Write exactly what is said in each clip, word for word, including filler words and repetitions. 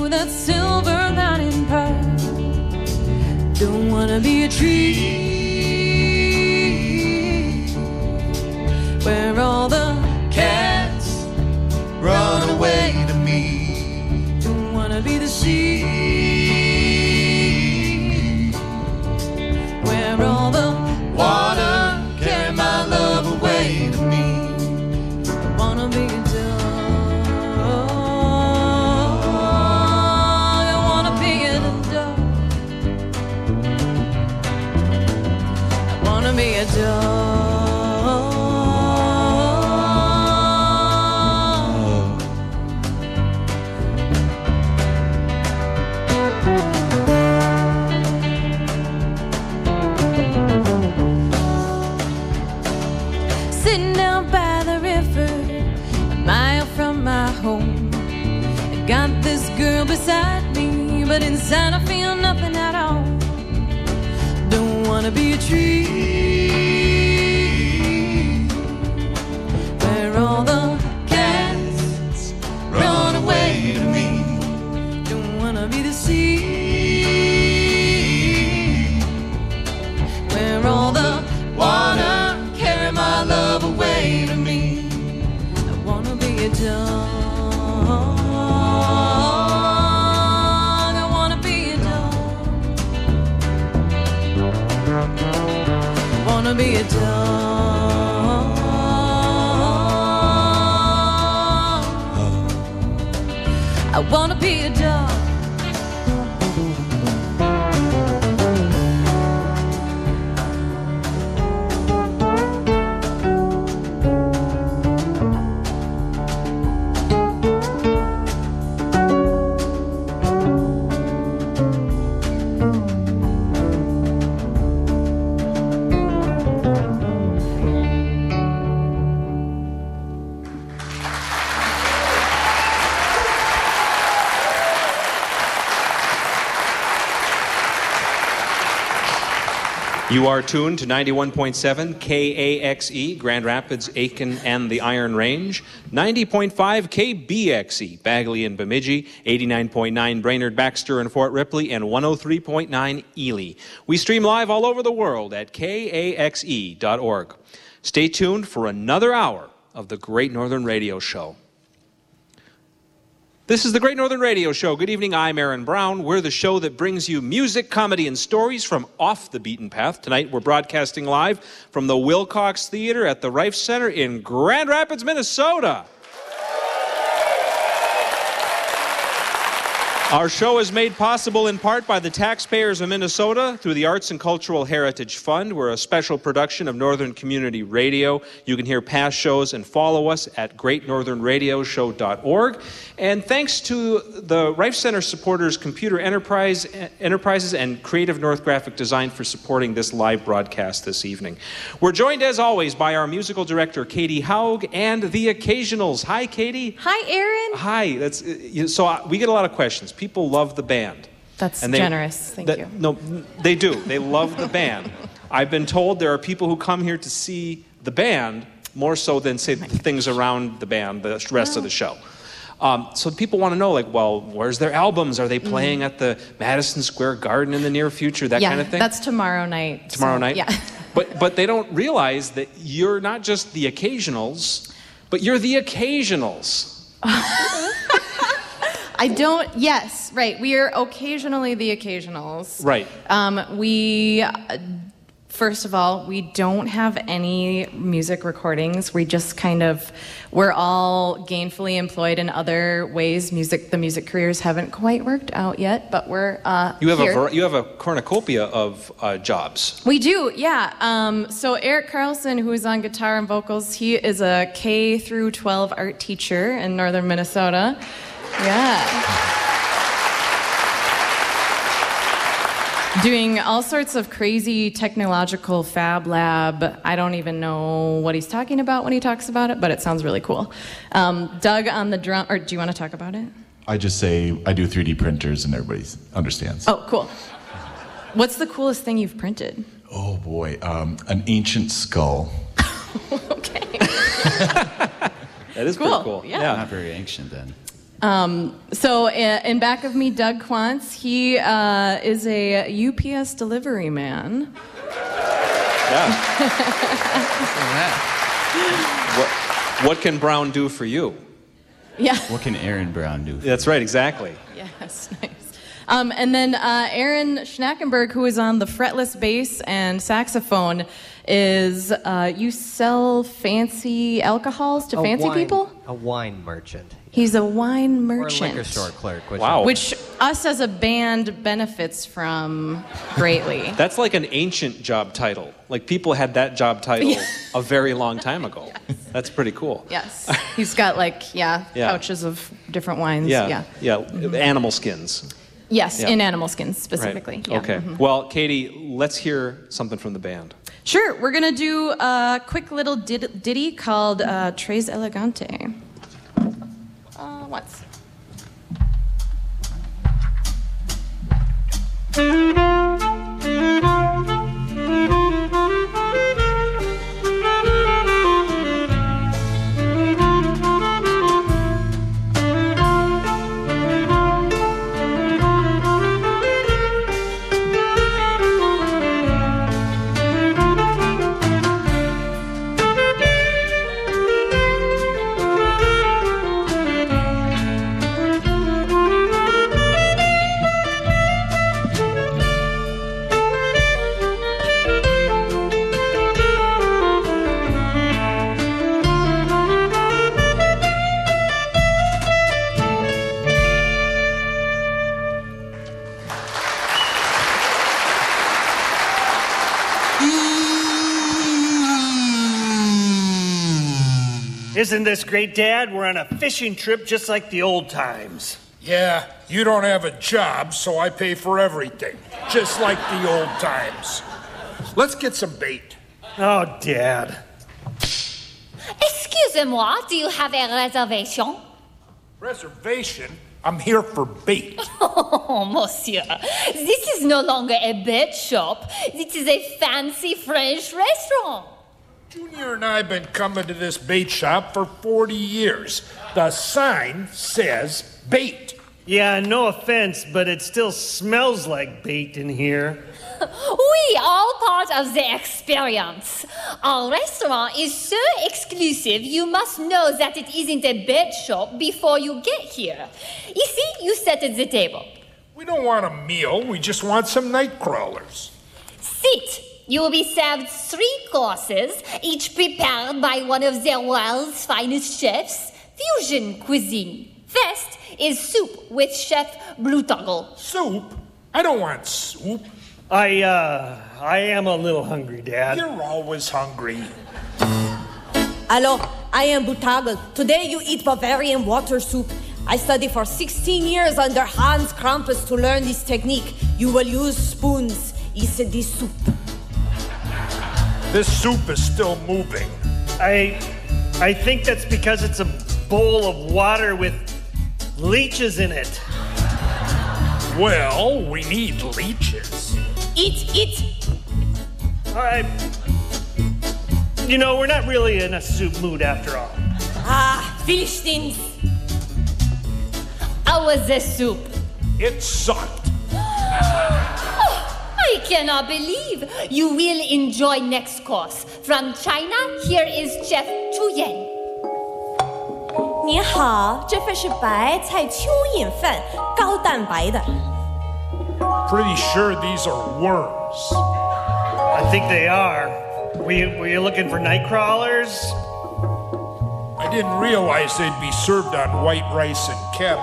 that silver lining pie. Don't wanna be a tree where all the cats run away to me. Don't wanna be the sea where all the water carry my love away to me. I wanna be a dog. I wanna be a dog. I wanna be a dog. Sitting down by the river, a mile from my home. I got this girl beside me, but inside I feel nothing at all. Don't wanna be a tree where all the cats run away to me. Don't wanna be the sea where all the water carry my love away to me. I wanna be a dog. I wanna be a dog. I wanna be a dog. I wanna be a dog. You are tuned to ninety-one point seven K A X E, Grand Rapids, Aiken, and the Iron Range, ninety point five K B X E, Bagley and Bemidji, eighty-nine point nine Brainerd, Baxter, and Fort Ripley, and one oh three point nine Ely. We stream live all over the world at K A X E dot org. Stay tuned for another hour of the Great Northern Radio Show. This is the Great Northern Radio Show. Good evening, I'm Aaron Brown. We're the show that brings you music, comedy, and stories from off the beaten path. Tonight, we're broadcasting live from the Wilcox Theater at the Reif Center in Grand Rapids, Minnesota. Our show is made possible in part by the taxpayers of Minnesota through the Arts and Cultural Heritage Fund. We're a special production of Northern Community Radio. You can hear past shows and follow us at great northern radio show dot org. And thanks to the Reif Center supporters, Computer Enterprise, Enterprises and Creative North Graphic Design for supporting this live broadcast this evening. We're joined, as always, by our musical director, Katie Haug, and the Occasionals. Hi, Katie. Hi, Aaron. Hi. That's so we get a lot of questions. People love the band. That's and they, generous. Thank that, you. No, they do. They love the band. I've been told there are people who come here to see the band more so than, say, the things around the band, the rest oh. of the show. Um, so people want to know, like, well, where's their albums? Are they playing mm. at the Madison Square Garden in the near future? That yeah, kind of thing? That's tomorrow night. Tomorrow so, night? Yeah. but, but they don't realize that you're not just the Occasionals, but you're the Occasionals. I don't, yes, right. We are occasionally the Occasionals. Right. Um, we, uh, first of all, we don't have any music recordings. We just kind of, we're all gainfully employed in other ways. Music, the music careers haven't quite worked out yet, but we're uh, you have here. a ver- you have a cornucopia of uh, jobs. We do, yeah. Um, so Eric Carlson, who is on guitar and vocals, he is a K through twelve art teacher in northern Minnesota. Yeah. Doing all sorts of crazy technological fab lab. I don't even know what he's talking about when he talks about it, but it sounds really cool. Um, Doug on the drum, or do you want to talk about it? I just say I do three D printers and everybody understands. Oh, cool. What's the coolest thing you've printed? Oh boy, um, an ancient skull. Okay. That is cool. pretty cool. Yeah. yeah. Not very ancient then. Um, so uh, in back of me, Doug Quantz. He uh, is a U P S delivery man. Yeah. what, what can Brown do for you? Yeah. What can Aaron Brown do for That's right, exactly. Yes, nice. Um, and then uh, Aaron Schnackenberg, who is on the fretless bass and saxophone, is uh, you sell fancy alcohols to A fancy wine- people? A wine merchant. He's a wine Or a merchant. liquor store clerk. Which Wow. Which us as a band benefits from greatly. That's like an ancient job title. Like people had that job title a very long time ago. Yes. That's pretty cool. Yes. He's got like, yeah, Yeah. pouches of different wines. Yeah, Yeah. yeah, animal skins. Yes, Yeah. in animal skins specifically. Right. Yeah. Okay. Mhm. Well, Katie, let's hear something from the band. Sure. We're going to do a quick little did- ditty called uh, Tres Elegante. Uh, once. Isn't this great, Dad? We're on a fishing trip just like the old times. Yeah, you don't have a job, so I pay for everything. Just like the old times. Let's get some bait. Oh, Dad. Excusez-moi, do you have a reservation? Reservation? I'm here for bait. Oh, monsieur, this is no longer a bait shop. This is a fancy French restaurant. Junior and I have been coming to this bait shop for forty years. The sign says bait. Yeah, no offense, but it still smells like bait in here. We all part of the experience. Our restaurant is so exclusive, you must know that it isn't a bait shop before you get here. You see, you sit at the table. We don't want a meal, we just want some night crawlers. Sit. You will be served three courses, each prepared by one of the world's finest chefs. Fusion cuisine. First is soup with Chef Blutoggle. Soup? I don't want soup. I, uh, I am a little hungry, Dad. You're always hungry. Hello, I am Blutoggle. Today you eat Bavarian water soup. I studied for sixteen years under Hans Krampus to learn this technique. You will use spoons. It's the soup. This soup is still moving. I, I think that's because it's a bowl of water with leeches in it. Well, we need leeches. Eat, eat. I, you know, we're not really in a soup mood after all. Ah, Philistines. How was the soup? It sucked. I cannot believe you will enjoy next course. From China, here is Chef Chu Yan. 你好，这份是白菜蚯蚓饭，高蛋白的。 Pretty sure these are worms. I think they are. Were you, were you looking for night crawlers? I didn't realize they'd be served on white rice and cabbage.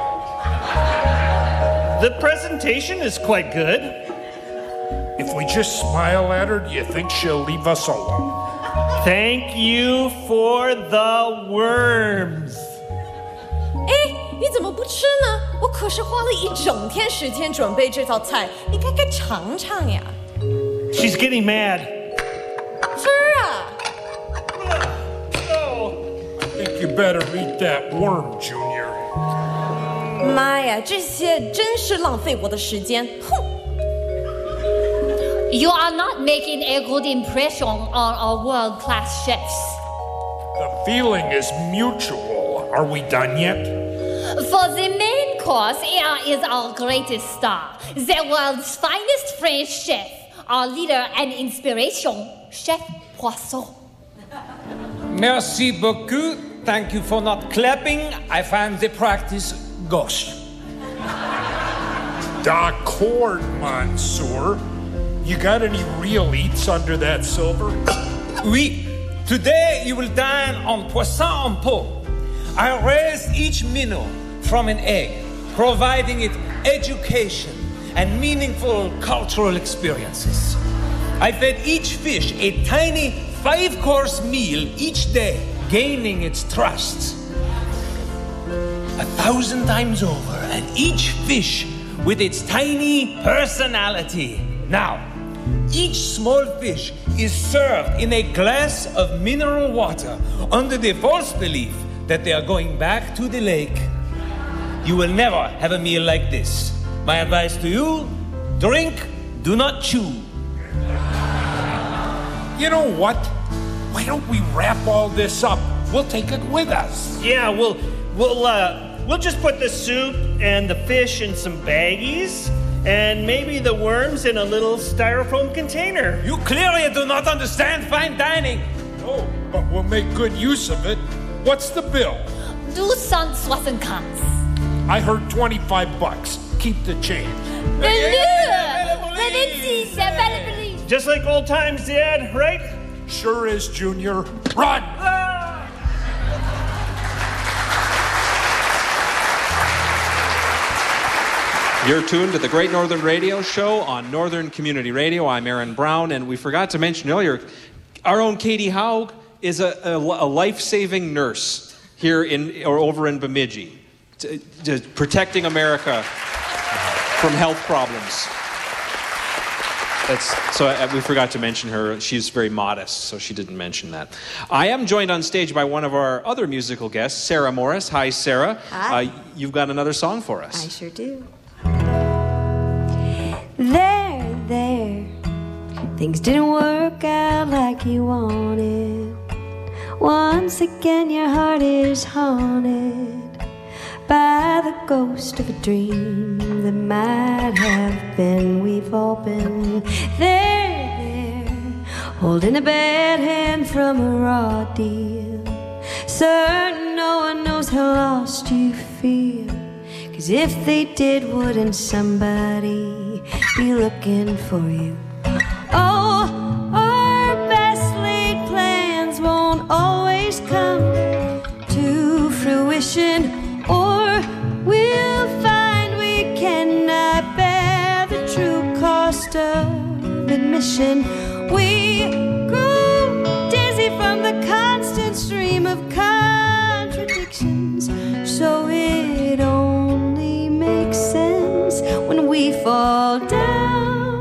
The presentation is quite good. If we just smile at her, do you think she'll leave us alone? Thank you for the worms. 哎，你怎么不吃呢？我可是花了一整天时间准备这道菜，你该该尝尝呀。 She's getting mad. 吃啊！ I think you better eat that worm, Junior. 妈呀，这些真是浪费我的时间！哼！ You are not making a good impression on our world-class chefs. The feeling is mutual. Are we done yet? For the main course, here is our greatest star, the world's finest French chef, our leader and inspiration, Chef Poisson. Merci beaucoup. Thank you for not clapping. I find the practice gauche. D'accord, Monsieur. You got any real eats under that silver? Oui. Today you will dine on poisson en pot. I raised each minnow from an egg, providing it education and meaningful cultural experiences. I fed each fish a tiny five-course meal each day, gaining its trust. A thousand times over, and each fish with its tiny personality. Now, each small fish is served in a glass of mineral water under the false belief that they are going back to the lake. You will never have a meal like this. My advice to you, drink, do not chew. You know what? Why don't we wrap all this up? We'll take it with us. Yeah, we'll we'll uh we'll just put the soup and the fish in some baggies and maybe the worms in a little styrofoam container. You clearly do not understand fine dining. No, but we'll make good use of it. What's the bill? two cent soixante-quinze. I heard twenty-five bucks. Keep the change. Just like old times, Dad, right? Sure is, Junior. Run! You're tuned to the Great Northern Radio Show on Northern Community Radio. I'm Aaron Brown, and we forgot to mention earlier, our own Katie Haug is a, a, a life-saving nurse here in or over in Bemidji, to, to protecting America from health problems. That's, so I, we forgot to mention her. She's very modest, so she didn't mention that. I am joined on stage by one of our other musical guests, Sarah Morris. Hi, Sarah. Hi. Uh, you've got another song for us. I sure do. There, there, things didn't work out like you wanted. Once again your heart is haunted by the ghost of a dream that might have been. We've all been there, there, holding a bad hand from a raw deal, certain no one knows how lost you feel. 'Cause if they did, wouldn't somebody be looking for you? Oh, our best laid plans won't always come to fruition, or we'll find we cannot bear the true cost of admission. We grew dizzy from the constant stream of contradictions, so it only makes sense when we fall down,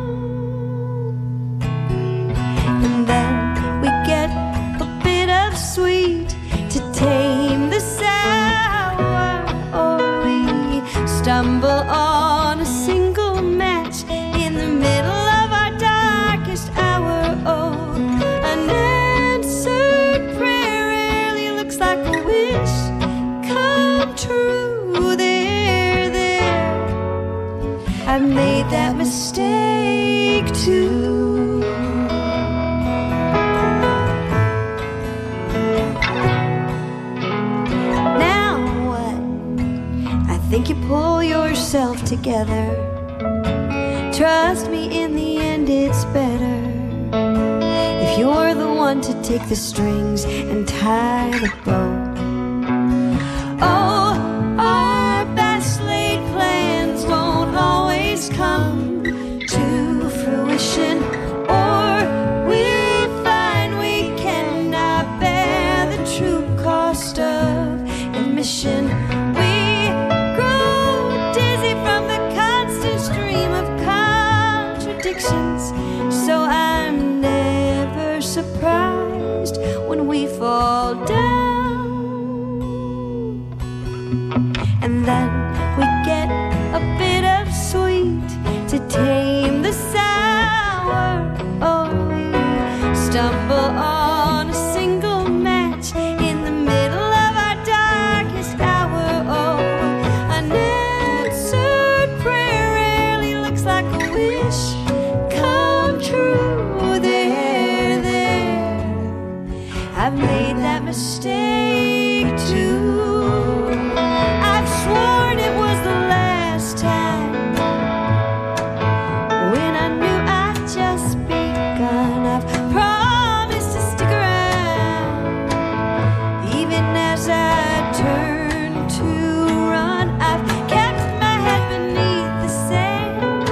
and then we get a bit of sweet to tame the sour, or we stumble on a single match in the middle of our darkest hour. Oh, an answered prayer rarely looks like a wish come true. There, there, I've made that mistake too. Now what? I think you pull yourself together. Trust me, in the end it's better if you're the one to take the strings and tie the bow. Oh, our best laid plans won't always come to fruition, or we find we cannot bear the true cost of admission. We grow dizzy from the constant stream of contradictions, so I'm never surprised when we fall down, and then we get a bit of sweet to tame the sour, or we stumble on a single match in the middle of our darkest hour. Oh, mistake too. I've sworn it was the last time when I knew I'd just begun. I've promised to stick around even as I turn to run. I've kept my head beneath the sand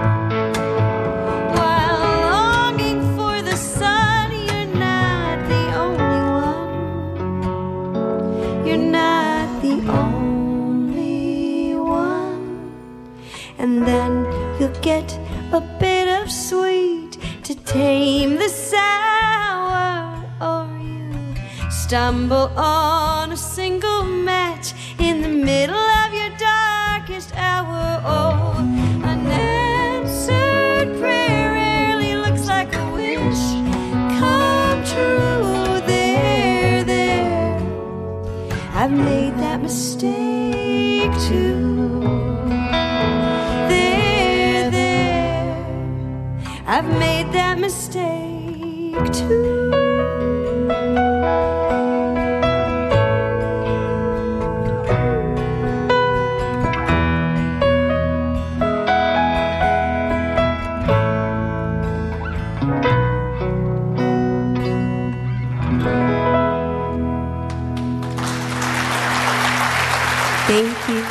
while longing for the sun. You're not the only one. You're not the only one. And then you'll get a bit of sweet to tame the sour, or you stumble on a single match in the middle of your darkest hour. Oh, unanswered prayer rarely looks like a wish come true. There, there, I've made that mistake too. There, there, I've made that mistake too. Thank you.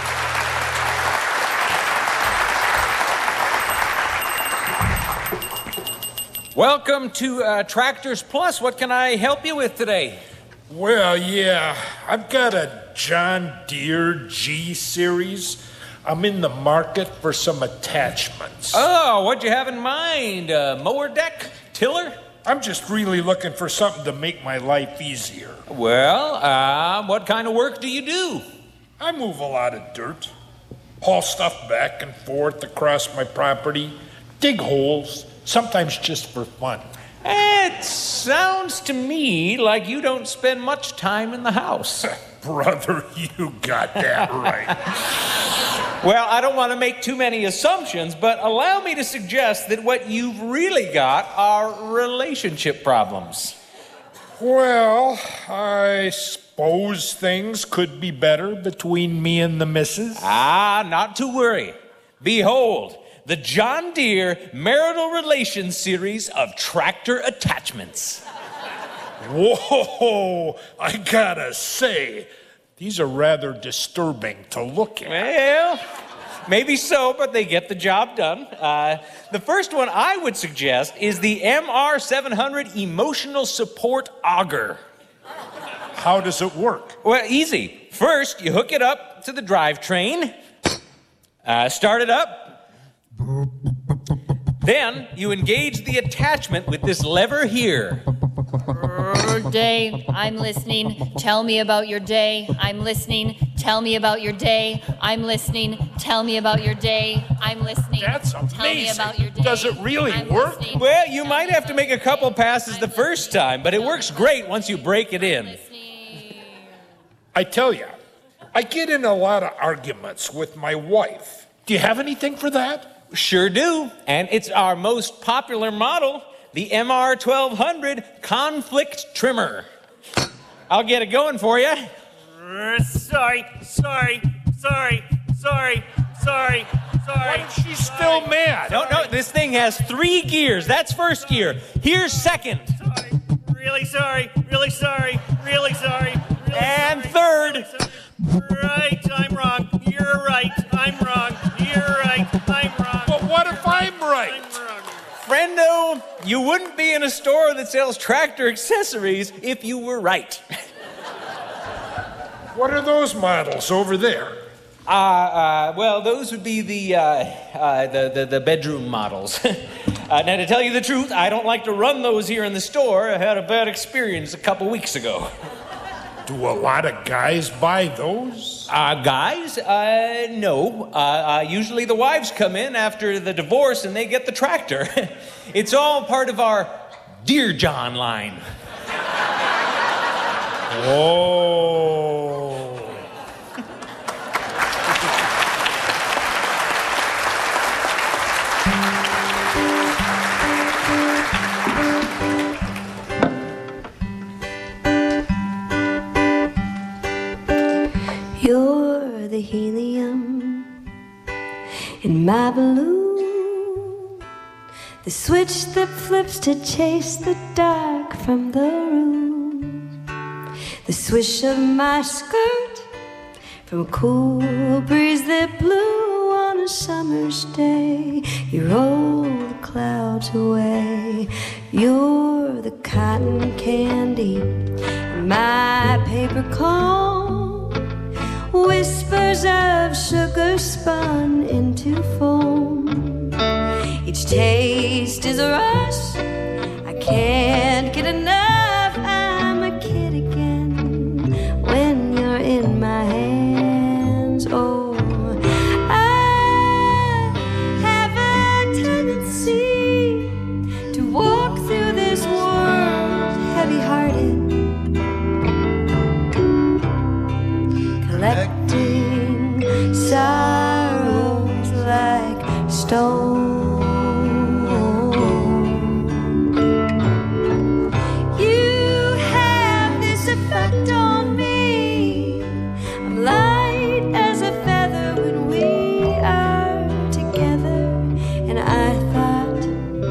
Welcome to uh, Tractors Plus. What can I help you with today? Well, yeah, I've got a John Deere G Series. I'm in the market for some attachments. Oh, what'd you have in mind? Uh, mower deck? Tiller? I'm just really looking for something to make my life easier. Well, uh, what kind of work do you do? I move a lot of dirt, haul stuff back and forth across my property, dig holes, sometimes just for fun. It sounds to me like you don't spend much time in the house. Brother, you got that right. Well, I don't want to make too many assumptions, but allow me to suggest that what you've really got are relationship problems. Well, I suppose things could be better between me and the missus. Ah, not to worry. Behold, the John Deere Marital Relations Series of Tractor Attachments. Whoa, I gotta say, these are rather disturbing to look at. Well, maybe so, but they get the job done. Uh, the first one I would suggest is the M R seven hundred Emotional Support Auger. How does it work? Well, easy. First, you hook it up to the drivetrain, uh, start it up. Then you engage the attachment with this lever here. Day, I'm listening. Tell me about your day. I'm listening. Tell me about your day. I'm listening. Tell me about your day. I'm listening. That's amazing. Tell me about your day. Does it really I'm work? listening. Well, you might have to make a couple passes the first time, but it works great once you break it in. I tell you, I get in a lot of arguments with my wife. Do you have anything for that? Sure do, and it's our most popular model, the M R twelve hundred Conflict Trimmer. I'll get it going for you. Uh, sorry, sorry, sorry, sorry, sorry, sorry. She's still mad. No, no, this thing has three gears. That's first gear. Here's second. Sorry, really sorry, really sorry, really sorry. Really And sorry, third. really sorry. Right, I'm wrong. You're right. I'm wrong. You're right. I'm wrong. But what if I'm right? I'm wrong. Friendo, you wouldn't be in a store that sells tractor accessories if you were right. What are those models over there? Uh, uh, well, those would be the, uh, uh, the, the, the bedroom models. uh, now, to tell you the truth, I don't like to run those here in the store. I had a bad experience a couple weeks ago. Do a lot of guys buy those? Uh, guys? Uh, no. Uh, uh, usually the wives come in after the divorce and they get the tractor. It's all part of our Dear John line. Oh. in my balloon, the switch that flips to chase the dark from the room, the swish of my skirt from a cool breeze that blew on a summer's day. You roll the clouds away. You're the cotton candy in my paper cone, whispers of sugar spun into foam. Each taste is a rush, I can't get enough. I'm a kid again when you're in my hands. Oh, I have a tendency to walk through this world heavy-hearted, collecting sorrows like stone. You have this effect on me. I'm light as a feather when we are together, and I thought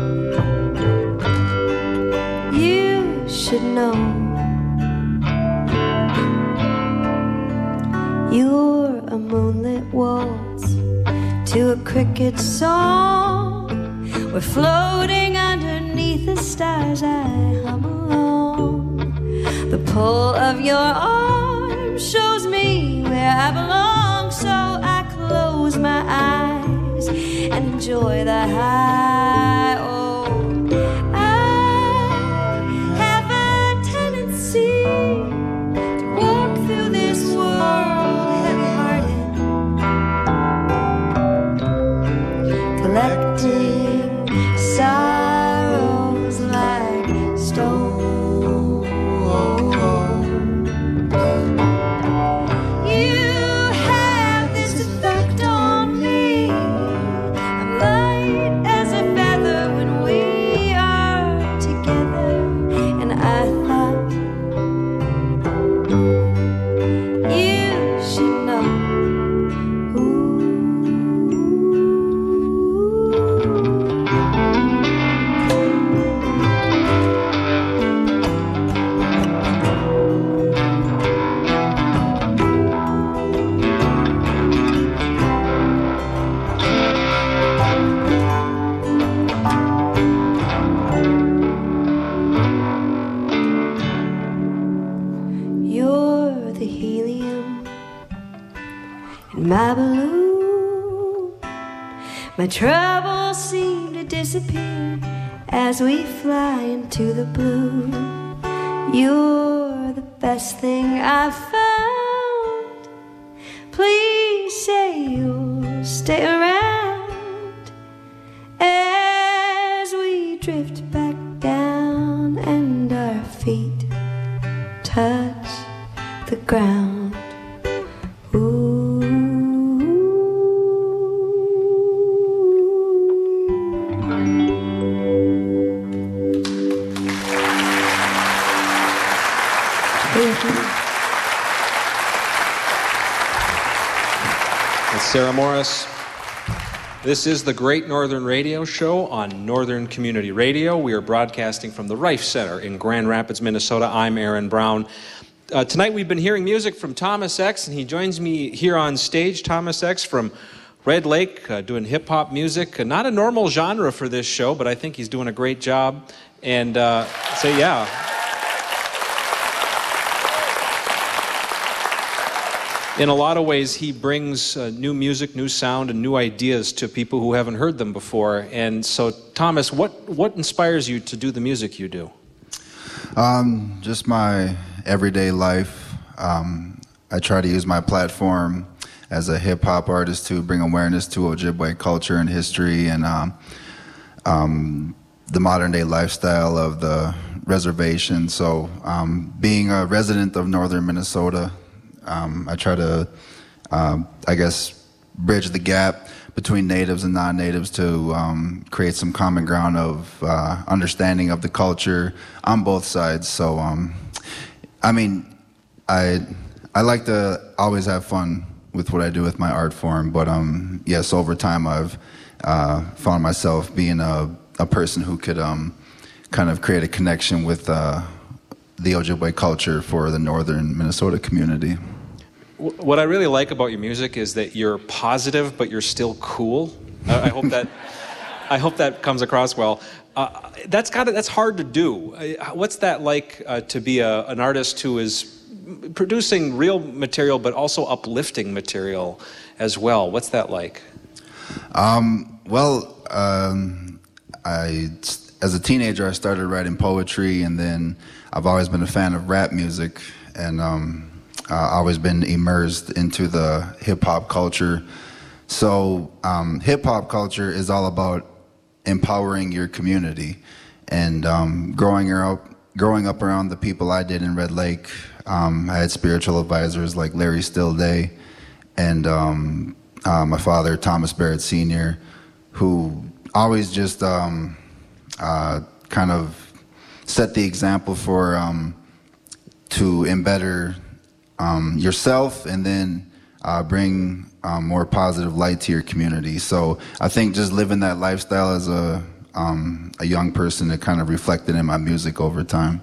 you should know. You're a moonlit waltz to a cricket song. We're floating underneath the stars. I hum along. The pull of your arm shows me where I belong, so I close my eyes and enjoy the high. Oh, I have a tendency to walk through this world heavy-hearted, collecting sorrows like stone. You have this effect on me. I'm light as a feather when we are together, and I thought you should know. You're the helium in my balloon. My troubles seem to disappear as we fly into the blue. You're the best thing I've found. Please say you'll stay around as we drift back down and our feet touch the ground. Ooh. Thank you. It's Sarah Morris. This is the Great Northern Radio Show on Northern Community Radio. We are broadcasting from the Rife Center in Grand Rapids, Minnesota. I'm Aaron Brown. Uh, tonight we've been hearing music from Thomas X, and he joins me here on stage. Thomas X from Red Lake, uh, doing hip-hop music. Uh, not a normal genre for this show, but I think he's doing a great job. And uh, so, yeah. In a lot of ways, he brings uh, new music, new sound, and new ideas to people who haven't heard them before. And so, Thomas, what, what inspires you to do the music you do? Um, just my everyday life. Um, I try to use my platform as a hip-hop artist to bring awareness to Ojibwe culture and history and um, um, the modern-day lifestyle of the reservation. So um, being a resident of northern Minnesota, um, I try to, um, I guess, bridge the gap between natives and non-natives to um, create some common ground of uh, understanding of the culture on both sides. So, um, I mean, I I like to always have fun with what I do with my art form. But um, yes, over time I've uh, found myself being a, a person who could um, kind of create a connection with uh, the Ojibwe culture for the northern Minnesota community. What I really like about your music is that you're positive, but you're still cool. I, I hope that I hope that comes across well. Uh, that's got that's hard to do. Uh, what's that like uh, to be a, an artist who is producing real material, but also uplifting material as well? What's that like? Um, well, um, I as a teenager I started writing poetry, and then I've always been a fan of rap music, and um, I've always been immersed into the hip hop culture. So um, hip hop culture is all about empowering your community, and um, growing up, growing up around the people I did in Red Lake, um, I had spiritual advisors like Larry Stillday, and um, uh, my father Thomas Barrett Senior, who always just um, uh, kind of set the example for um, to embetter um, yourself, and then uh, bring Um, more positive light to your community. So I think just living that lifestyle as a um, a young person, it kind of reflected in my music over time.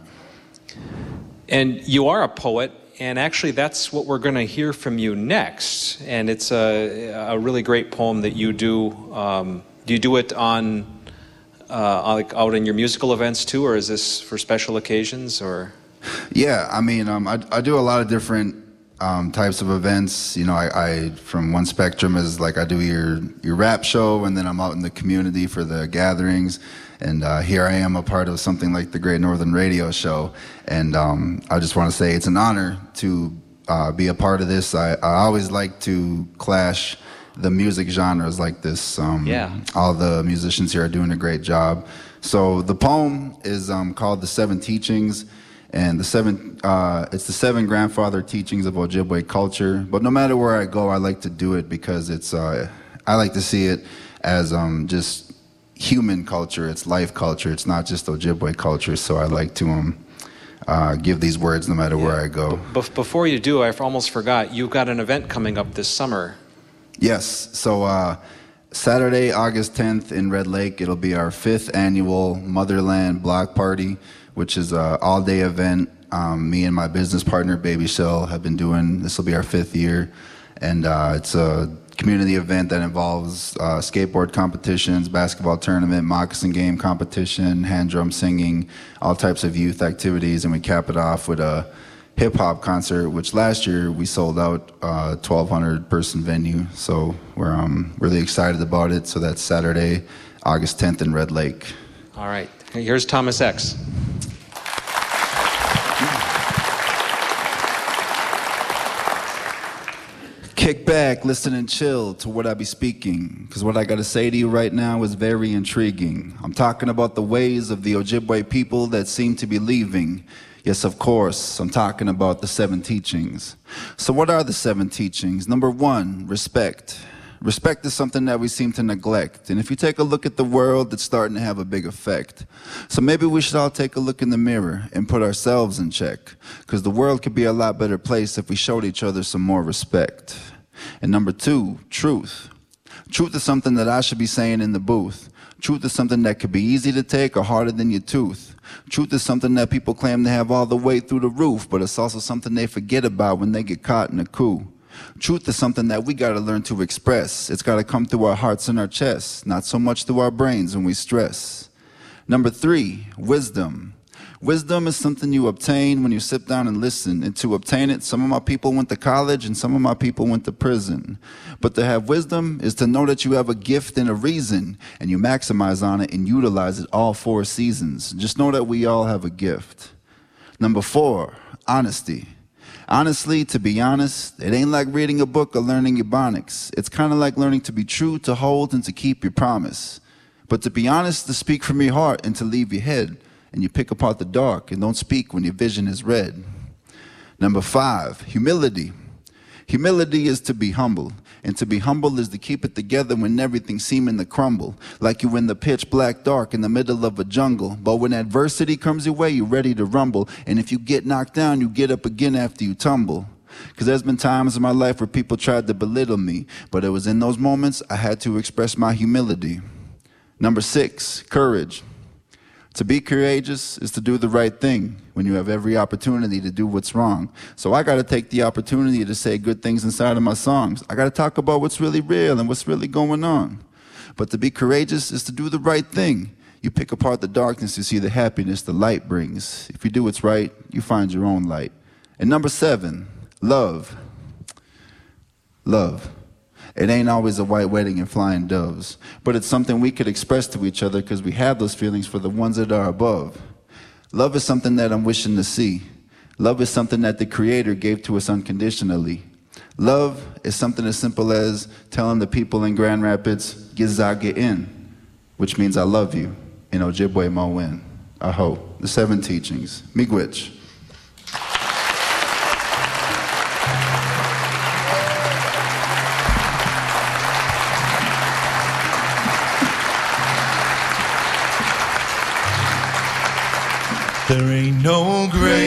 And you are a poet, and actually that's what we're going to hear from you next. And it's a, a really great poem that you do. Um, do you do it on, uh, like out in your musical events too, or is this for special occasions? Or yeah, I mean, um, I, I do a lot of different Um, types of events. You know, I, I from one spectrum is like I do your your rap show, and then I'm out in the community for the gatherings, and uh, here I am a part of something like the Great Northern Radio Show, and um, I just want to say it's an honor to uh, be a part of this. I, I always like to clash the music genres like this. Um, yeah. All the musicians here are doing a great job. So the poem is um, called The Seven Teachings. And the seven, uh, it's the seven grandfather teachings of Ojibwe culture. But no matter where I go, I like to do it because it's, uh, I like to see it as um, just human culture. It's life culture. It's not just Ojibwe culture. So I like to um, uh, give these words no matter yeah. where I go. Be- before you do, I almost forgot, you've got an event coming up this summer. Yes. So uh, Saturday, August tenth in Red Lake, it'll be our fifth annual Motherland Block Party, which is an all-day event. Um, me and my business partner, Baby Shell, have been doing, this will be our fifth year. And uh, it's a community event that involves uh, skateboard competitions, basketball tournament, moccasin game competition, hand drum singing, all types of youth activities. And we cap it off with a hip-hop concert, which last year we sold out a twelve hundred person venue. So we're um, really excited about it. So that's Saturday, August tenth in Red Lake. All right, here's Thomas X. Kick back, listen and chill to what I be speaking, because what I got to say to you right now is very intriguing. I'm talking about the ways of the Ojibwe people that seem to be leaving. Yes, of course, I'm talking about the seven teachings. So what are the seven teachings? Number one, respect. Respect is something that we seem to neglect. And if you take a look at the world, it's starting to have a big effect. So maybe we should all take a look in the mirror and put ourselves in check, because the world could be a lot better place if we showed each other some more respect. And number two, truth. Truth is something that I should be saying in the booth. Truth is something that could be easy to take or harder than your tooth. Truth is something that people claim to have all the way through the roof, but it's also something they forget about when they get caught in a coup. Truth is something that we got to learn to express. It's got to come through our hearts and our chests, not so much through our brains when we stress. Number three, wisdom. Wisdom is something you obtain when you sit down and listen. And to obtain it, some of my people went to college and some of my people went to prison. But to have wisdom is to know that you have a gift and a reason, and you maximize on it and utilize it all four seasons. Just know that we all have a gift. Number four, honesty. Honestly, to be honest, it ain't like reading a book or learning Ebonics. It's kind of like learning to be true, to hold, and to keep your promise. But to be honest, to speak from your heart and to leave your head, and you pick apart the dark and don't speak when your vision is red. Number five, humility. Humility is to be humble, and to be humble is to keep it together when everything seeming to crumble, like you're in the pitch black dark in the middle of a jungle. But when adversity comes your way, you're ready to rumble, and if you get knocked down, you get up again after you tumble. Because there's been times in my life where people tried to belittle me, but it was in those moments I had to express my humility. Number six, courage. To be courageous is to do the right thing when you have every opportunity to do what's wrong. So I got to take the opportunity to say good things inside of my songs. I got to talk about what's really real and what's really going on. But to be courageous is to do the right thing. You pick apart the darkness, you see the happiness the light brings. If you do what's right, you find your own light. And number seven, love. Love. It ain't always a white wedding and flying doves, but it's something we could express to each other because we have those feelings for the ones that are above. Love is something that I'm wishing to see. Love is something that the Creator gave to us unconditionally. Love is something as simple as telling the people in Grand Rapids, Gizage in, which means I love you, in Ojibwe Mo'in, Aho, the seven teachings, Miigwech. There ain't no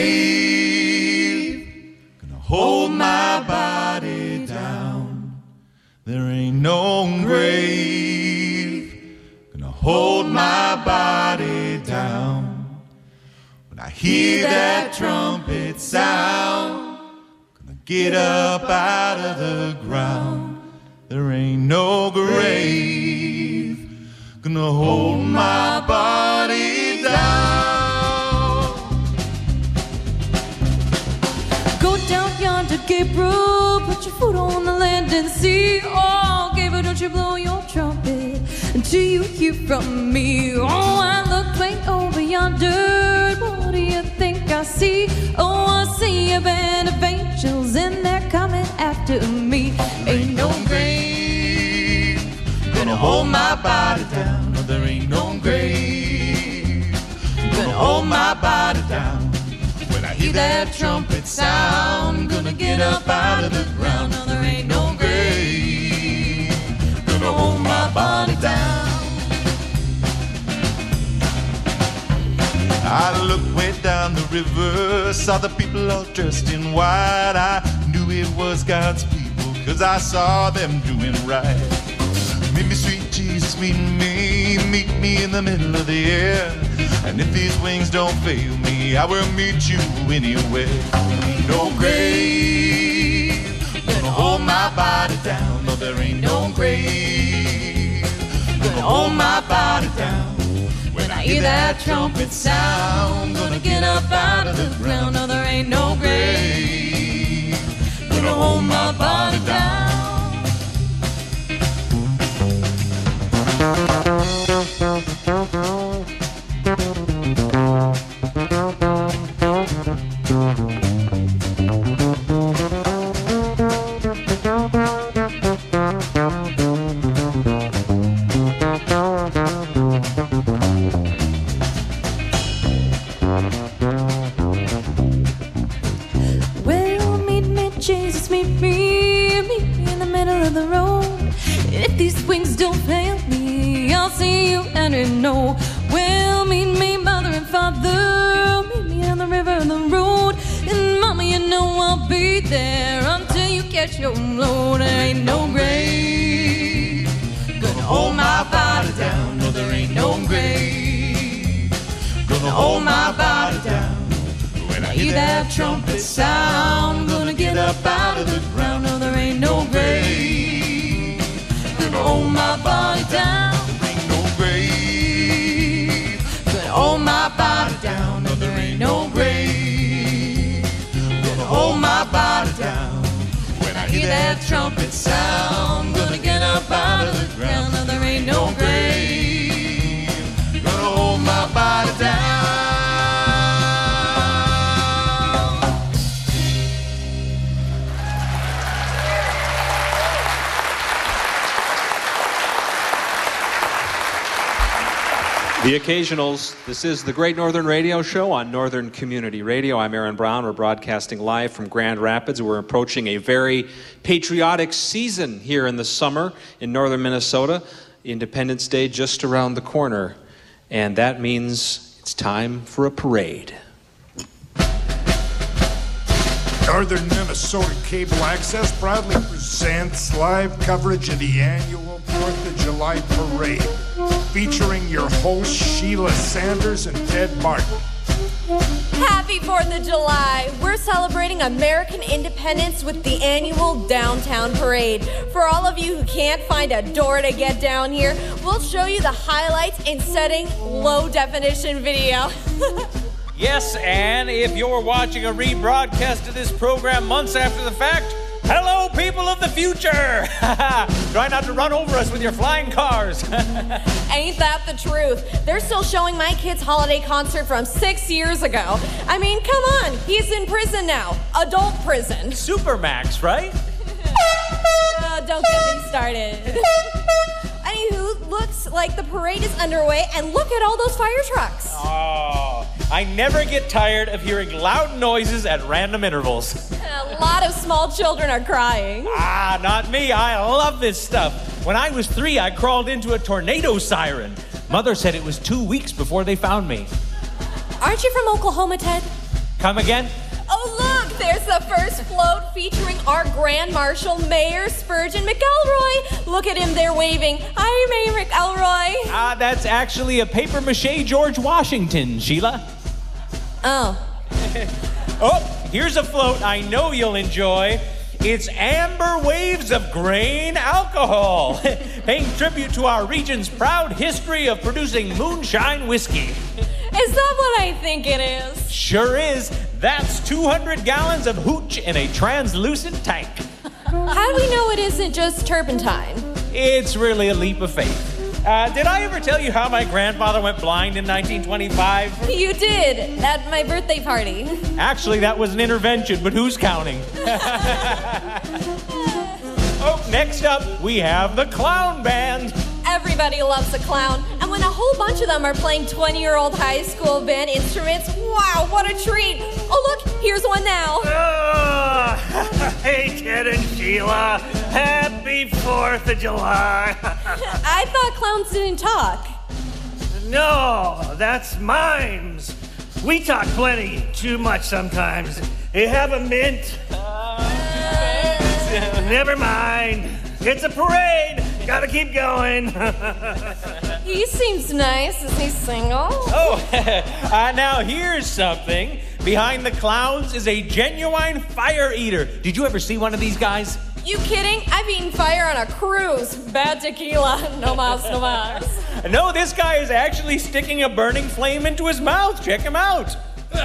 grave gonna hold my body down. There ain't no grave gonna hold my body down. When I hear that trumpet sound, gonna get up out of the ground. There ain't no grave gonna hold my body down. To Gabriel, put your foot on the land and see. Oh, Gabriel, don't you blow your trumpet until you hear from me. Oh, I look way over yonder. What do you think I see? Oh, I see a band of angels and they're coming after me. Ain't no grave gonna hold my body down. No, there ain't no grave gonna hold my body down. Hear that trumpet sound, gonna get up out of the ground. No, there ain't no grave gonna hold my body down. I looked way down the river, saw the people all dressed in white. I knew it was God's people, cause I saw them doing right. Meet me, sweet Jesus, meet me, meet me in the middle of the air. And if these wings don't fail me, I will meet you anywhere. Ain't no grave gonna hold my body down. No, there ain't no grave gonna hold my body down. When I hear that trumpet sound, gonna get up out of the ground. No, there ain't no grave gonna hold my body down. Well, meet me, Jesus, meet me, meet me in the middle of the road. And if these wings don't fail me, I'll see you and I know. Well, meet me, mother and father, meet me on the river and the road. And mama, you know I'll be there until you catch your load. There ain't no grave gonna hold my body down. No, there ain't no grave gonna hold my body down. When I hear that trumpet sound, gonna get up out of the ground. No, there ain't no grave gonna hold my body down. Ain't no grave gonna hold my body down. No, there ain't no grave gonna hold my body down. When I hear that trumpet sound, gonna get up out of the ground. No, there ain't no grave gonna hold my body down. The Occasionals. This is the Great Northern Radio Show on Northern Community Radio. I'm Aaron Brown. We're broadcasting live from Grand Rapids. We're approaching a very patriotic season here in the summer in northern Minnesota. Independence Day just around the corner. And that means it's time for a parade. Northern Minnesota Cable Access proudly presents live coverage of the annual fourth of July Parade, featuring your hosts Sheila Sanders and Ted Martin. Happy fourth of July! We're celebrating American independence with the annual Downtown Parade. For all of you who can't find a door to get down here, we'll show you the highlights in setting low-definition video. Yes, and if you're watching a rebroadcast of this program months after the fact, hello, people of the future! Try not to run over us with your flying cars. Ain't that the truth? They're still showing my kid's holiday concert from six years ago. I mean, come on, he's in prison now. Adult prison. Supermax, right? uh, don't get me started. Anywho, looks like the parade is underway, and look at all those fire trucks. Oh, I never get tired of hearing loud noises at random intervals. A lot of small children are crying. Ah, not me. I love this stuff. When I was three, I crawled into a tornado siren. Mother said it was two weeks before they found me. Aren't you from Oklahoma, Ted? Come again? Oh, look, there's the first float featuring our Grand Marshal, Mayor Spurgeon McElroy. Look at him there waving. Hi, Mayor McElroy. Ah, that's actually a papier-mâché George Washington, Sheila. Oh. Oh, here's a float I know you'll enjoy. It's Amber Waves of Grain Alcohol, paying tribute to our region's proud history of producing moonshine whiskey. Is that what I think it is? Sure is. That's two hundred gallons of hooch in a translucent tank. How do we know it isn't just turpentine? It's really a leap of faith. Uh, did I ever tell you how my grandfather went blind in nineteen twenty-five? You did, at my birthday party. Actually, that was an intervention, but who's counting? Oh, next up, we have the Clown Band. Everybody loves a clown, and when a whole bunch of them are playing twenty-year-old high school band instruments, wow, what a treat! Oh, look, here's one now. Oh, hey, Ted and Sheila. Happy fourth of July. I thought clowns didn't talk. No, that's mimes. We talk plenty, too much sometimes. You have a mint? Uh, Never mind. It's a parade. Gotta keep going. He seems nice. Is he single? Oh, uh, now here's something. Behind the clowns is a genuine fire eater. Did you ever see one of these guys? You kidding? I've eaten fire on a cruise. Bad tequila. No mas, no mas. No, this guy is actually sticking a burning flame into his mouth. Check him out.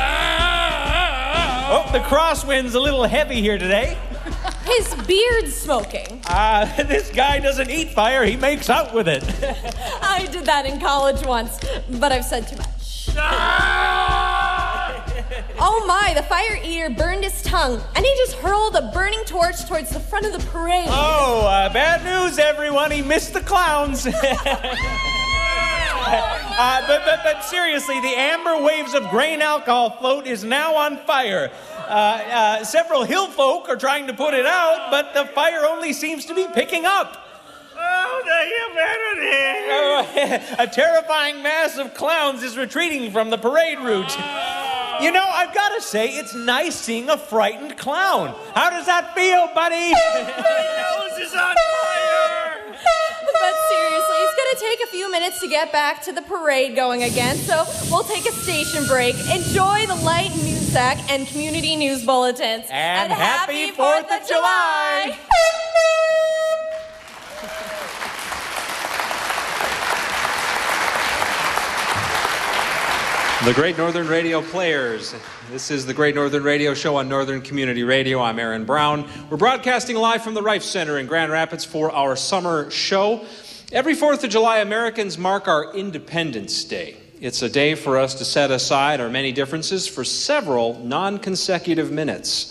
Oh, the crosswind's a little heavy here today. His beard's smoking. Ah, uh, this guy doesn't eat fire, he makes out with it. I did that in college once, but I've said too much. Oh my, the fire eater burned his tongue, and he just hurled a burning torch towards the front of the parade. Oh, uh, bad news, everyone, he missed the clowns. uh, but, but, but seriously, the Amber Waves of Grain Alcohol float is now on fire. Uh, uh, several hill folk are trying to put it out, but the fire only seems to be picking up. Oh, the humanity! Uh, a terrifying mass of clowns is retreating from the parade route. You know, I've got to say, it's nice seeing a frightened clown. How does that feel, buddy? My nose is on fire! But seriously, it's going to take a few minutes to get back to the parade going again, so we'll take a station break. Enjoy the light music and community news bulletins. And, and happy fourth of July! The Great Northern Radio Players. This is the Great Northern Radio Show on Northern Community Radio. I'm Aaron Brown. We're broadcasting live from the Reif Center in Grand Rapids for our summer show. Every fourth of July, Americans mark our Independence Day. It's a day for us to set aside our many differences for several non-consecutive minutes.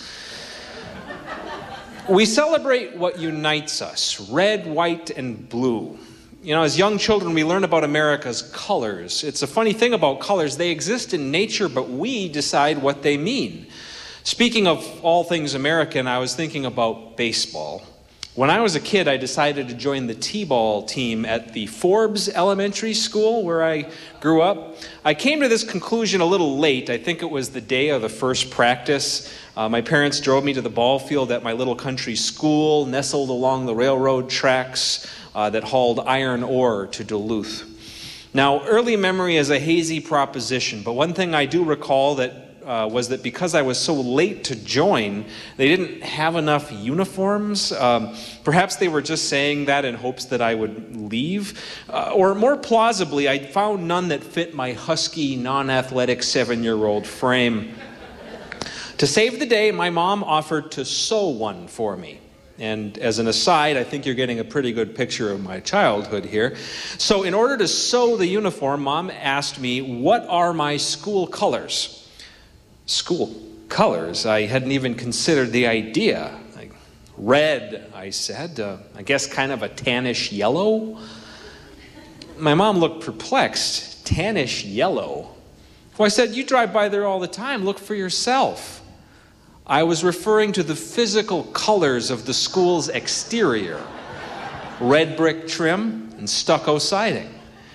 We celebrate what unites us, red, white, and blue. You know, as young children, we learn about America's colors. It's a funny thing about colors. They exist in nature, but we decide what they mean. Speaking of all things American, I was thinking about baseball. When I was a kid, I decided to join the T-ball team at the Forbes Elementary School where I grew up. I came to this conclusion a little late. I think it was the day of the first practice. Uh, my parents drove me to the ball field at my little country school, nestled along the railroad tracks uh, that hauled iron ore to Duluth. Now, early memory is a hazy proposition, but one thing I do recall that Uh, was that because I was so late to join, they didn't have enough uniforms. Um, perhaps they were just saying that in hopes that I would leave. Uh, or more plausibly, I found none that fit my husky, non-athletic seven-year-old frame. To save the day, my mom offered to sew one for me. And as an aside, I think you're getting a pretty good picture of my childhood here. So in order to sew the uniform, Mom asked me, what are my school colors? School colors? I hadn't even considered the idea. Like, red, I said. Uh, I guess kind of a tannish yellow. My mom looked perplexed. Tannish yellow? Well, I said, you drive by there all the time. Look for yourself. I was referring to the physical colors of the school's exterior. Red brick trim and stucco siding.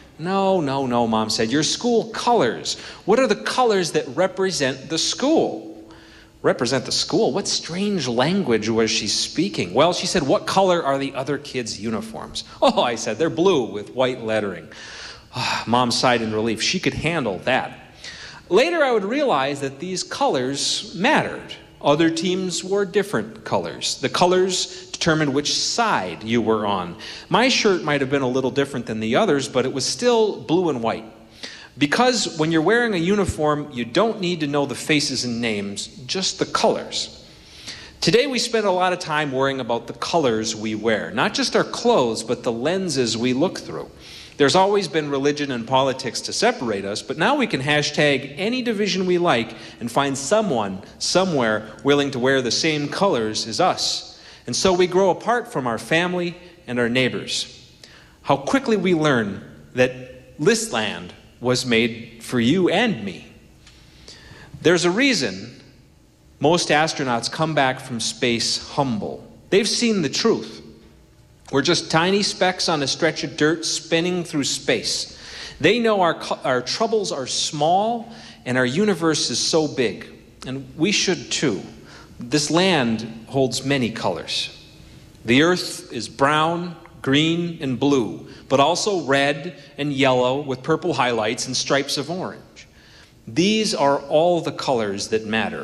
No, no, no, Mom said. Your school colors. What are the colors that represent the school? Represent the school? What strange language was she speaking? Well, she said, what color are the other kids' uniforms? Oh, I said, they're blue with white lettering. Oh, Mom sighed in relief. She could handle that. Later, I would realize that these colors mattered. Other teams wore different colors. The colors determined which side you were on. My shirt might have been a little different than the others, but it was still blue and white. Because when you're wearing a uniform, you don't need to know the faces and names, just the colors. Today we spend a lot of time worrying about the colors we wear, not just our clothes, but the lenses we look through. There's always been religion and politics to separate us, but now we can hashtag any division we like and find someone, somewhere, willing to wear the same colors as us. And so we grow apart from our family and our neighbors. How quickly we learn that this land was made for you and me. There's a reason most astronauts come back from space humble. They've seen the truth. We're just tiny specks on a stretch of dirt spinning through space. They know our, our troubles are small and our universe is so big. And we should too. This land holds many colors. The earth is brown, green, and blue, but also red and yellow with purple highlights and stripes of orange. These are all the colors that matter.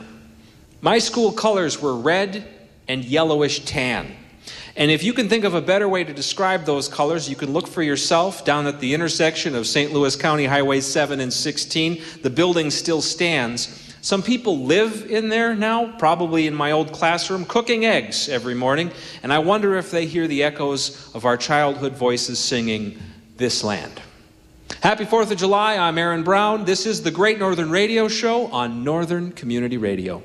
My school colors were red and yellowish tan. And if you can think of a better way to describe those colors, you can look for yourself down at the intersection of Saint Louis County Highway seven and sixteen. The building still stands. Some people live in there now, probably in my old classroom, cooking eggs every morning. And I wonder if they hear the echoes of our childhood voices singing This Land. Happy fourth of July. I'm Aaron Brown. This is the Great Northern Radio Show on Northern Community Radio.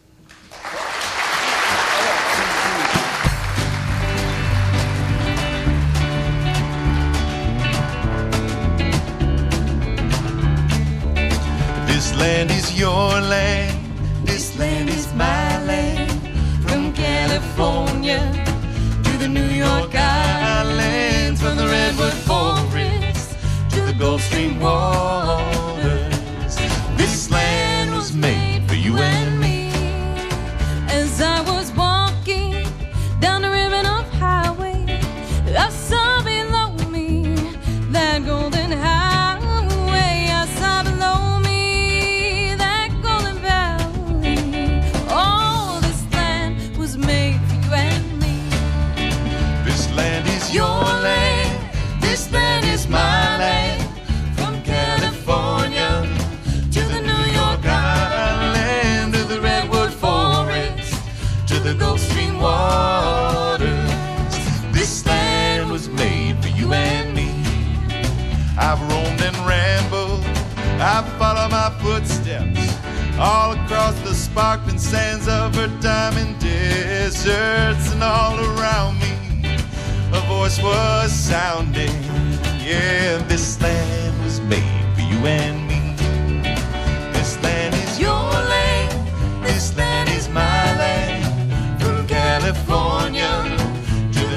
This land is your land, this land is my land. From California to the New York Islands, from the Redwood Forest to the Gulf Stream waters. This land was made for you and me. As I was walking down the ribbon of highway, I saw below me that golden highway. I saw below me your land, this land is my land. From California to the New York Island, to the Redwood Forest, to the Gulf Stream waters. This land was made for you and me. I've roamed and rambled, I've followed my footsteps all across the sparkling sands of her diamond deserts, and all around me a voice was sounding, yeah, this land was made for you and me. This land is your land, this land is my land. From California to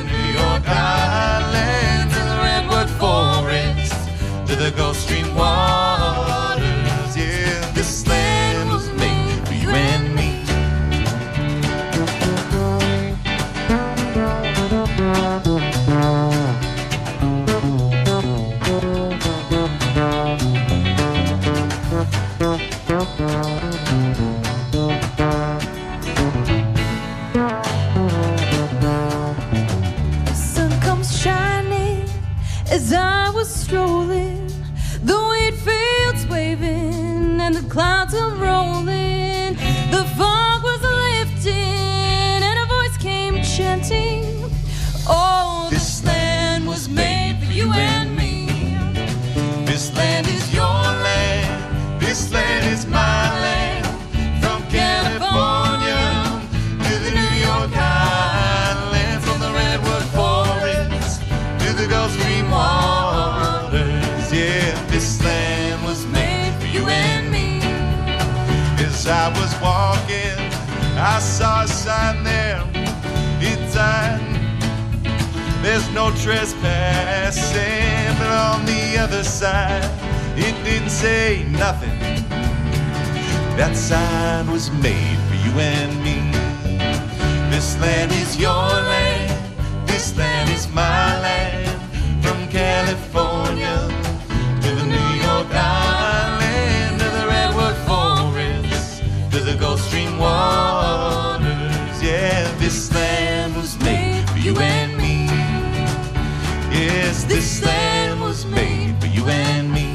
to the Gulf Stream waters. Yeah, this land was made for you and me. Sun comes shining as I was strolling, the wheat fields waving and the clouds are rolling. The fog was lifting and a voice came chanting, oh, this land was made for you and me. This land is your land, this land is my land. From California to the New York Island, from the Redwood Forest to the Gulf Stream waters. Yeah, this land was made for you and me. As I was walking, I saw a sign there. It said, there's no trespassing, but on the other side, it didn't say nothing. That sign was made for you and me. This land is your land, this land is my land. From California to the New York Island, to the Redwood Forest, to the Gulf Stream waters. Yeah, this land was made for you and me. Yes, this land was made for you and me.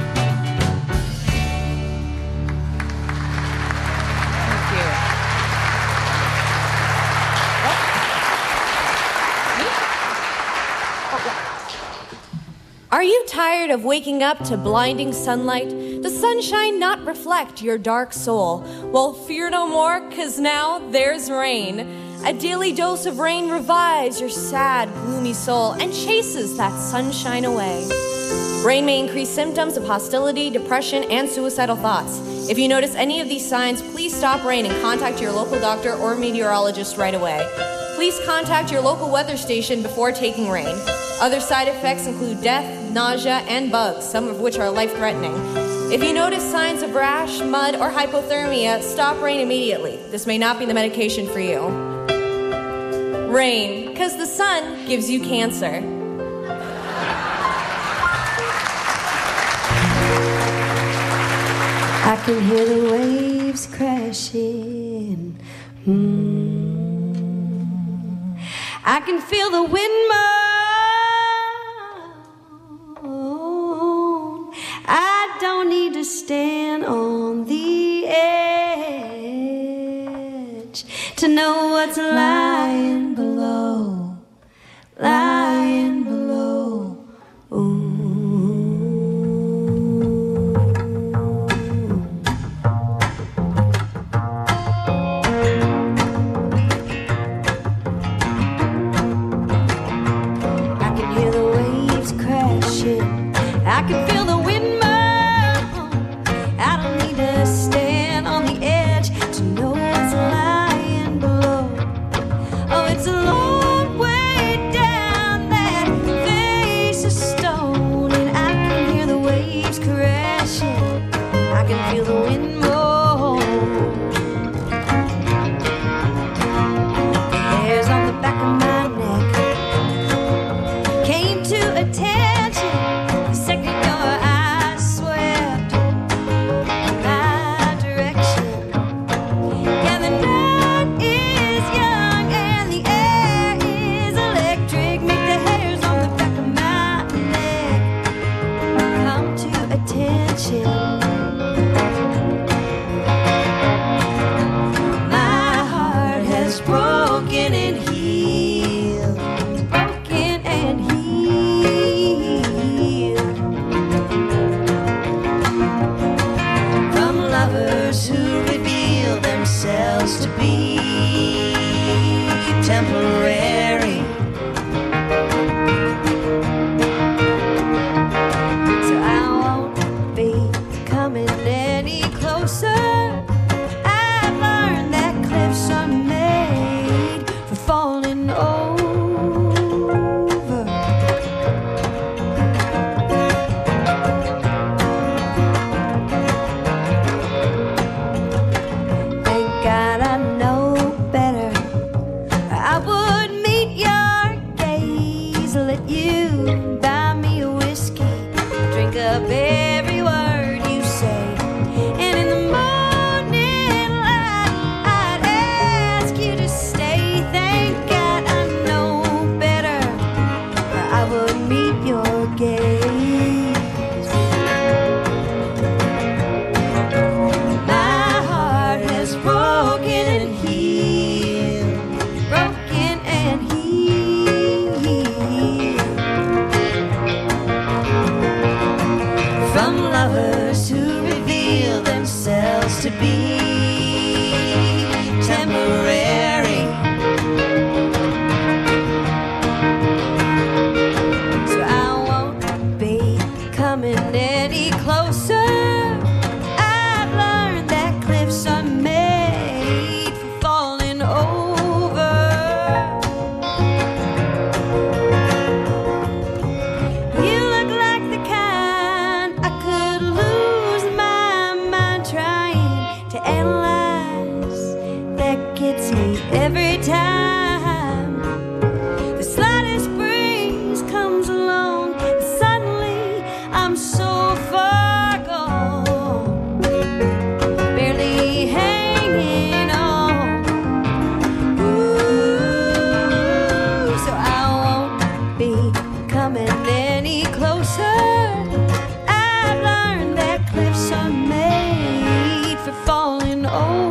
Are you tired of waking up to blinding sunlight? The sunshine not reflect your dark soul. Well, fear no more, cause now there's rain. A daily dose of rain revives your sad, gloomy soul and chases that sunshine away. Rain may increase symptoms of hostility, depression, and suicidal thoughts. If you notice any of these signs, please stop rain and contact your local doctor or meteorologist right away. Please contact your local weather station before taking rain. Other side effects include death, nausea, and bugs, some of which are life-threatening. If you notice signs of rash, mud, or hypothermia, stop rain immediately. This may not be the medication for you. Rain, because the sun gives you cancer. I can hear the waves crashing. Mm. I can feel the wind moan. I don't need to stand on the edge to know what's lying below, lying below. Ooh. I can feel the wind moan. I don't need to stand on the edge to know what's lying below. Oh, it's a long way down that face of stone, and I can hear the waves crashing. I can feel the wind moan. Hairs on the back of my neck came to attention the second your up every word you say. And in the morning light, I'd ask you to stay. Thank God I know better, or I would meet your gaze. My heart has broken and healed, broken and healed, from lovers who reveal themselves to be temporary. So I won't be coming any closer. I've learned that cliffs are made for falling over. You look like the kind I could lose my mind trying to analyze. That gets me every time. The slightest breeze comes along, and suddenly I'm so far gone, barely hanging on. Ooh, so I won't be coming any closer. I've learned that cliffs are made for falling over.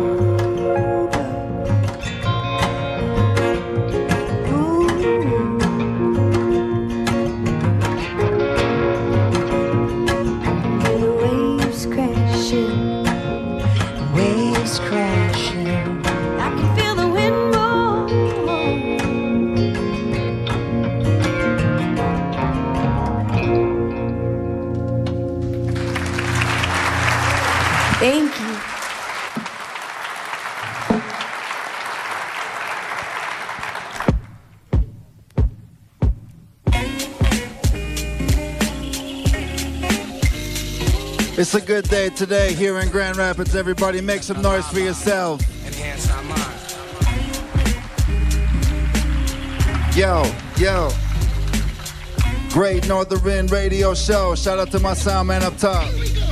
Ooh. Hear the waves crashing, waves crashing. I can feel the wind blow. Thank you. It's a good day today here in Grand Rapids. Everybody make some noise for yourself. Enhance our mind. Yo, yo. Great Northern Radio Show. Shout out to my sound man up top.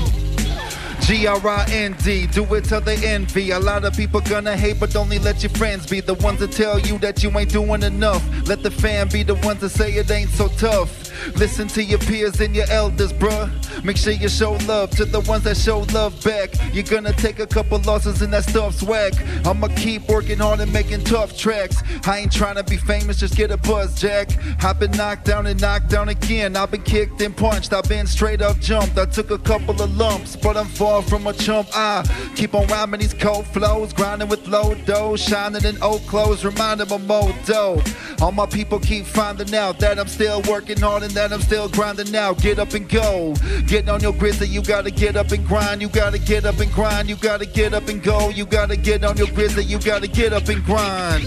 G R I N D, do it till they envy. A lot of people gonna hate, but only let your friends be the ones that tell you that you ain't doing enough. Let the fan be the ones that say it ain't so tough. Listen to your peers and your elders, bruh. Make sure you show love to the ones that show love back. You're gonna take a couple losses and that stuff's whack. I'ma keep working hard and making tough tracks. I ain't trying to be famous, just get a buzz, Jack. I've been knocked down and knocked down again. I've been kicked and punched, I've been straight up jumped. I took a couple of lumps, but I'm far from a chump. I keep on rhyming these cold flows, grinding with low dough, shining in old clothes, reminding them more dope. All my people keep finding out that I'm still working hard and that I'm still grinding now. Get up and go. Get on your grizzly, you gotta get up and grind. You gotta get up and grind. You gotta get up and go. You gotta get on your grizzly, you gotta get up and grind.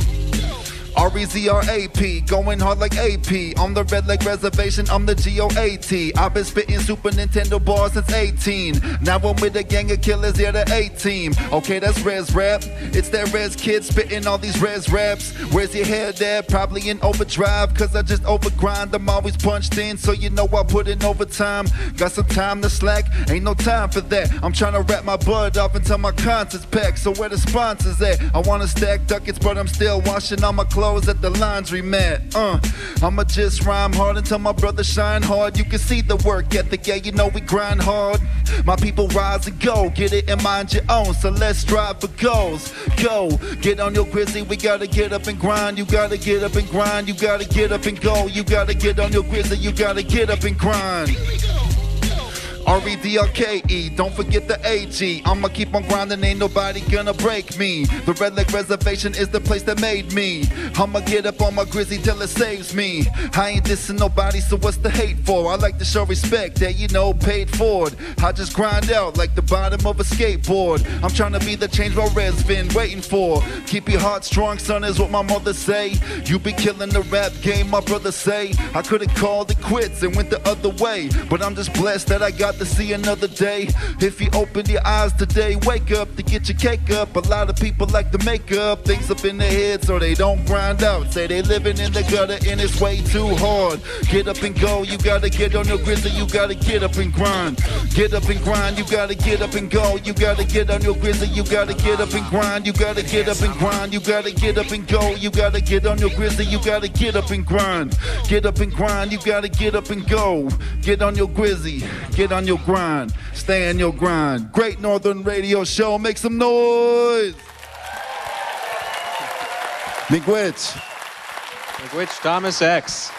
R E Z R A P, going hard like A P. On the Red Lake Reservation, I'm the G O A T. I've been spitting Super Nintendo bars since eighteen. Now I'm with a gang of killers, yeah, the A-team. Okay, that's Res Rap. It's that Res kid spitting all these Res raps. Where's your head at? Probably in overdrive, cause I just overgrind. I'm always punched in, so you know I put in overtime. Got some time to slack, ain't no time for that. I'm trying to wrap my butt off until my concert's packed. So where the sponsors at? I wanna stack ducats, but I'm still washing all my clothes at the laundry mat. Uh, I'ma just rhyme hard until my brother shine hard. You can see the work ethic, yeah, you know we grind hard. My people rise and go, get it and mind your own. So let's strive for goals. Go, get on your grizzly, we gotta get up and grind. You gotta get up and grind, you gotta get up and go. You gotta get on your grizzly, you gotta get up and grind. R E D R K E, don't forget the A G. I'ma keep on grinding, ain't nobody gonna break me. The Red Lake Reservation is the place that made me. I'ma get up on my grizzly till it saves me. I ain't dissing nobody, so what's the hate for? I like to show respect that, you know, paid for it. I just grind out like the bottom of a skateboard. I'm trying to be the change my Red's been waiting for. Keep your heart strong, son, is what my mother say. You be killing the rap game, my brother say. I could've called it quits and went the other way, but I'm just blessed that I got to see another day. If you open your eyes today, wake up to get your cake up. A lot of people like to make up things up in their head so they don't grind out. Say they living in the gutter and it's way too hard. Get up and go, you gotta get on your grizzly, you gotta get up and grind. Get up and grind, you gotta get up and go, you gotta get on your grizzly, you gotta get up and grind, you gotta get up and grind, you gotta get up and go, you gotta get on your grizzly, you gotta get up and grind. Get up and grind, you gotta get up and go. Get on your grizzly, get on your grind, stay on your grind. Great Northern Radio Show, make some noise. Miigwech. Miigwech Thomas X.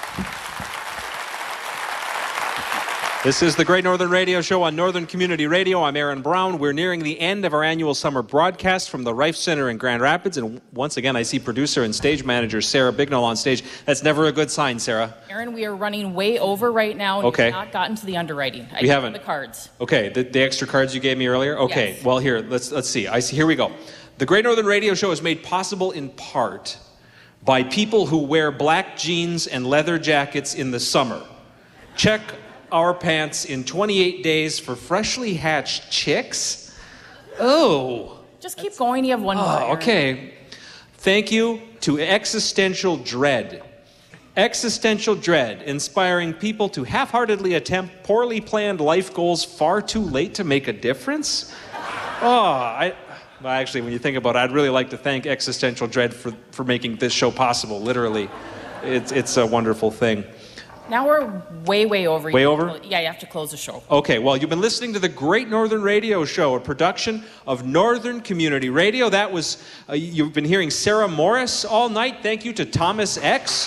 This is the Great Northern Radio Show on Northern Community Radio. I'm Aaron Brown. We're nearing the end of our annual summer broadcast from the Reif Center in Grand Rapids. And once again, I see producer and stage manager Sarah Bignell on stage. That's never a good sign, Sarah. Aaron, we are running way over right now. And okay. We've not gotten to the underwriting. I we haven't. The cards. Okay, the, the extra cards you gave me earlier? Okay, yes. Well, here, let's, let's see. I see. Here we go. The Great Northern Radio Show is made possible in part by people who wear black jeans and leather jackets in the summer. Check our pants in twenty-eight days for freshly hatched chicks. Oh. Just keep going. You have one more. Oh, okay. Thank you to Existential Dread. Existential Dread, inspiring people to half-heartedly attempt poorly planned life goals far too late to make a difference. Oh, I... Well, actually, when you think about it, I'd really like to thank Existential Dread for, for making this show possible, literally. It's, it's a wonderful thing. Now we're way, way over. Way you over? Yeah, you have to close the show. Okay, well, you've been listening to the Great Northern Radio Show, a production of Northern Community Radio. That was, uh, you've been hearing Sarah Morris all night. Thank you to Thomas X.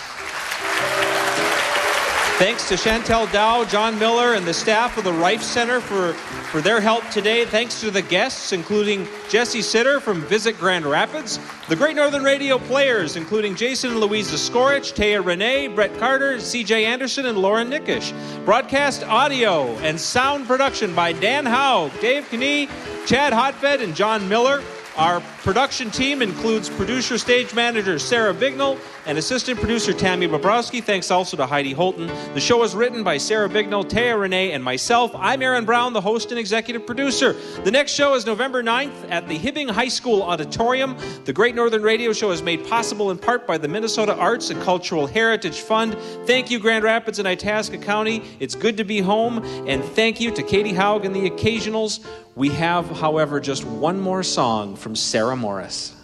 Thanks to Chantel Dow, John Miller, and the staff of the Reif Center for, for their help today. Thanks to the guests, including Jesse Sitter from Visit Grand Rapids, the Great Northern Radio players, including Jason and Louisa Skorich, Taya Renee, Brett Carter, C J Anderson, and Lauren Nickish. Broadcast audio and sound production by Dan Howe, Dave Knee, Chad Hotfed, and John Miller. Our production team includes producer stage manager Sarah Bignell and assistant producer Tammy Bobrowski. Thanks also to Heidi Holton. The show is written by Sarah Bignell, Taya Renee, and myself. I'm Aaron Brown, the host and executive producer. The next show is November ninth at the Hibbing High School Auditorium. The Great Northern Radio Show is made possible in part by the Minnesota Arts and Cultural Heritage Fund. Thank you, Grand Rapids and Itasca County. It's good to be home. And thank you to Katie Haug and the Occasionals. We have, however, just one more song from Sarah Morris.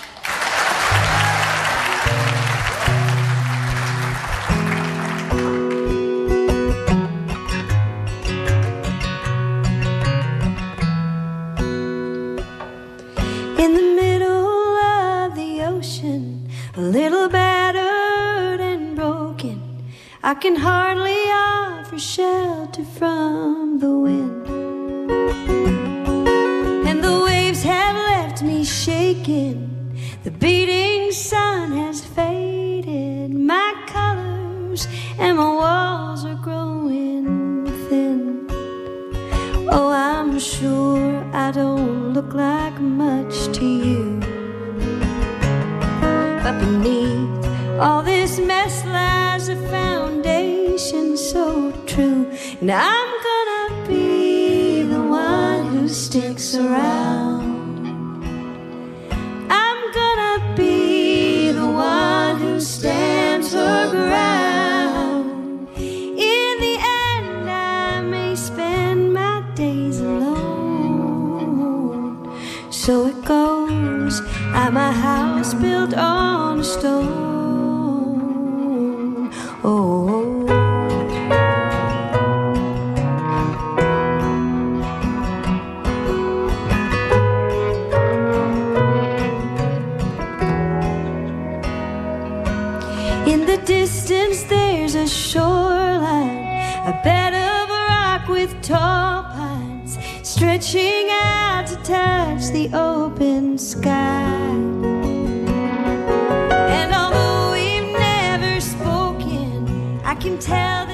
In the middle of the ocean, a little battered and broken, I can hardly offer shelter from the wind. And the waves have left me shaking, the beating sun has faded, my colors and my walls are growing thin. Oh, I'm sure I don't look like much to you, but beneath all this mess lies a foundation so true. And I'm gonna be the one who sticks around. I'm gonna be the one who stands her ground. In the end, I may spend my days alone. So it goes. I'm a house built on stone. Oh. In the distance there's a shoreline, a bed of rock with tall pines stretching out to touch the open sky. And although we've never spoken, I can tell